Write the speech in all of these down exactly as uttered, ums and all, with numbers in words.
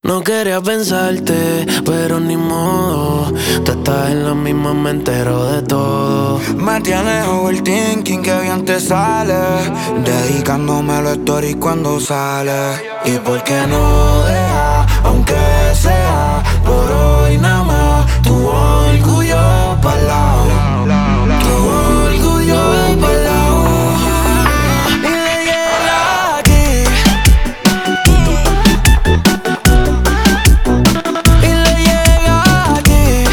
No quería pensarte, pero ni modo. Tú estás en la misma, me entero de todo. Me tienes overthinking, que bien te sale, dedicándome los stories cuando sale. ¿Y por qué no deja, aunque sea por hoy nada más, tu orgullo pa'l lado, tu orgullo pa'l lado? Y le llega aquí, y le llega aquí.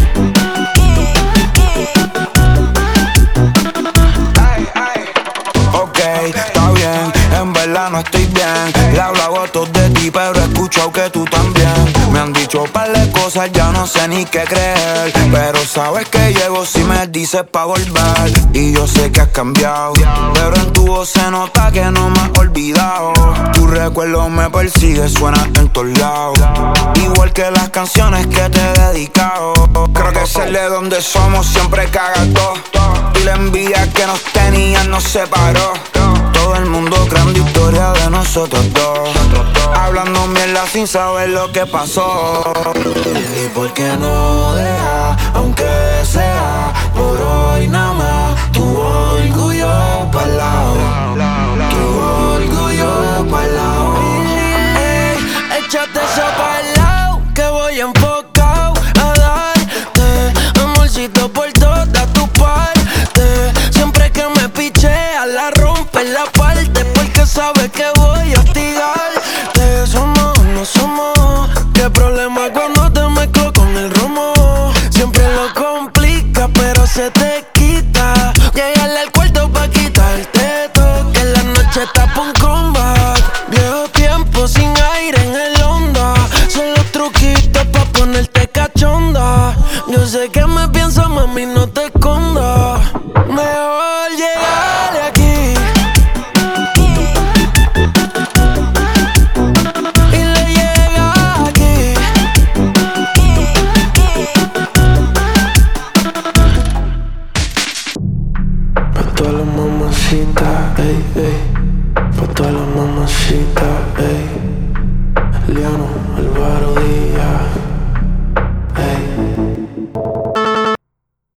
Ay, ay. Ok, está bien, en verdad no estoy bien. Le hablo a votos de ti, pero he escuchado que tú también. Me han dicho par de cosas, ya no sé ni qué creer, pero sabes que llego si me dices pa' volver. Y yo sé que has cambiado, pero en tu voz se nota que no me has olvidado. Tu recuerdo me persigue, suena en todos lados, igual que las canciones que te he dedicado. Creo que ser de donde somos siempre caga todo, y la envidia que nos tenían nos separó. Todo el mundo creando historia de nosotros dos, hablando mierda sin saber lo que pasó. ¿Y por qué no deja, aunque sea por hoy nada más, tu orgullo pa'l lado, tu orgullo pa'l lado? Ey, échate eso pa'l lado, que voy enfocado a darte amorcito por toda tu parte. Siempre que me pichea la rompe la parte, porque sabe que voy a hostigarte. Somos, no somos, qué problema cuando te mezclo con el romo. Siempre lo complica, pero se te quita. Llegarle al cuarto pa' quitarte todo, que la noche está pa' un comeback. Viejo tiempo sin aire en el onda, son los truquitos pa' ponerte cachonda. Yo sé que me piensas, mami, no te escondas. Mejor llegarle aquí, y le llega aquí. Pa' todas las mamacitas, ey, ey. Pa' todas las mamacitas, ey. Liano, Álvaro Díaz.